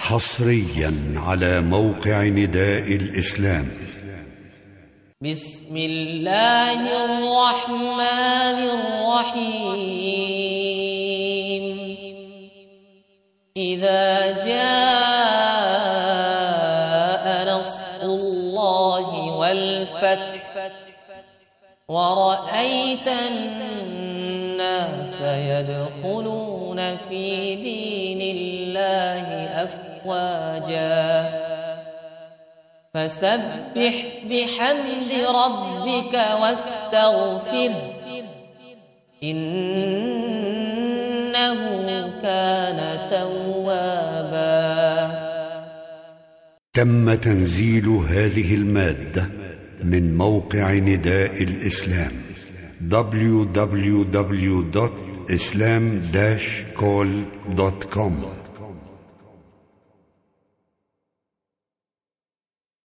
حصريا على موقع نداء الإسلام. بسم الله الرحمن الرحيم. إذا جاء نصر الله والفتح ورأيت الناس يدخلون في دين الله أفواجا فسبح بحمد ربك واستغفره إنه كان توابا. تم تنزيل هذه المادة من موقع نداء الإسلام www.islam-call.com.